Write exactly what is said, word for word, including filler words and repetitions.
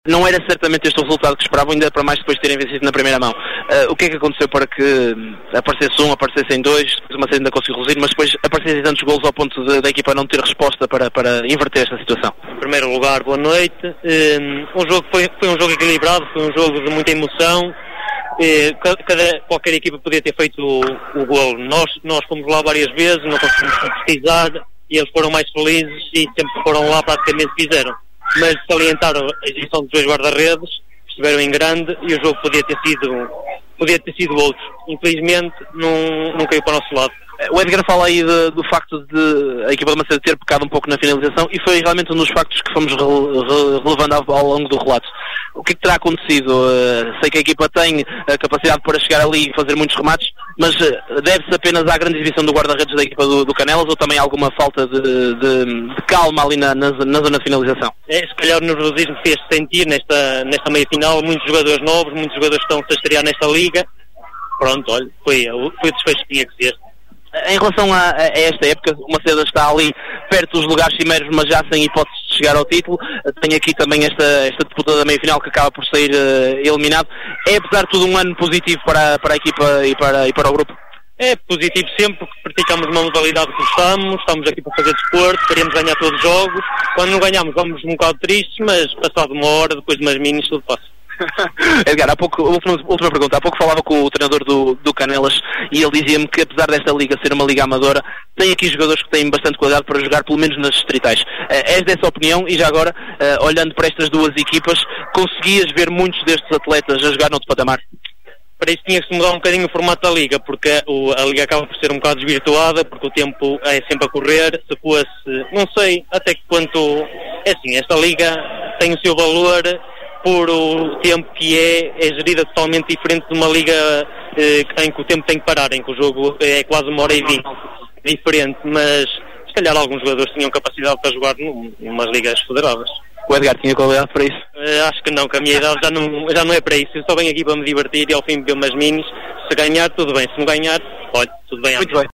Não era certamente este o resultado que esperavam, ainda para mais depois de terem vencido na primeira mão. Uh, o que é que aconteceu para que aparecesse um, aparecessem dois, depois uma série ainda conseguiu reduzir, mas depois aparecessem tantos golos ao ponto de, da equipa não ter resposta para, para inverter esta situação? Em primeiro lugar, boa noite. Um jogo foi, foi um jogo equilibrado, foi um jogo de muita emoção. Cada, qualquer equipa podia ter feito o, o golo. Nós, nós fomos lá várias vezes, não conseguimos concretizar e eles foram mais felizes e sempre foram lá praticamente fizeram. Mas salientaram a exibição dos dois guarda-redes, estiveram em grande e o jogo podia ter sido, podia ter sido outro. Infelizmente não, não caiu para o nosso lado. O Edgar fala aí de, do facto de a equipa de Macedo ter pecado um pouco na finalização e foi realmente um dos factos que fomos re, re, relevando ao, ao longo do relato. O que é que terá acontecido? Uh, sei que a equipa tem a capacidade para chegar ali e fazer muitos remates, mas uh, deve-se apenas à grande exibição do guarda-redes da equipa do, do Canelas ou também alguma falta de, de, de calma ali na, na, na zona de finalização? É, se calhar o nervosismo fez-se sentir nesta, nesta meia-final, muitos jogadores novos, muitos jogadores que estão a estrear nesta liga. Pronto, olha, foi, foi o desfecho que tinha que ser. Em relação a, a esta época, o Macedo está ali perto dos lugares cimeiros, mas já sem hipótese de chegar ao título. Tem aqui também esta, esta disputa da meia-final que acaba por sair uh, eliminado. É, apesar de tudo, um ano positivo para, para a equipa e para, e para o grupo? É positivo sempre, porque praticamos uma modalidade que gostamos, estamos aqui para fazer desporto, queremos ganhar todos os jogos. Quando não ganhamos vamos um bocado tristes, mas passado uma hora, depois de umas minis, tudo passa. Edgar, há pouco, última, última pergunta, há pouco falava com o treinador do, do Canelas e ele dizia-me que apesar desta liga ser uma liga amadora, tem aqui jogadores que têm bastante qualidade para jogar pelo menos nas distritais. Uh, és dessa opinião e já agora, uh, olhando para estas duas equipas, conseguias ver muitos destes atletas a jogar noutro patamar? Para isso tinha que se mudar um bocadinho o formato da liga, porque o, a liga acaba por ser um bocado desvirtuada, porque o tempo é sempre a correr. Se fosse, não sei até que quanto, é assim, esta liga tem o seu valor por o tempo que é, é gerida totalmente diferente de uma liga eh, em que o tempo tem que parar, em que o jogo é quase uma hora e vinte, diferente, mas se calhar alguns jogadores tinham capacidade para jogar num, numas ligas federadas. O Edgar tinha qualidade para isso? Uh, acho que não, que a minha idade já não, já não é para isso, eu só venho aqui para me divertir e ao fim ver umas minis, se ganhar tudo bem, se não ganhar, olha, tudo bem. Muito bem.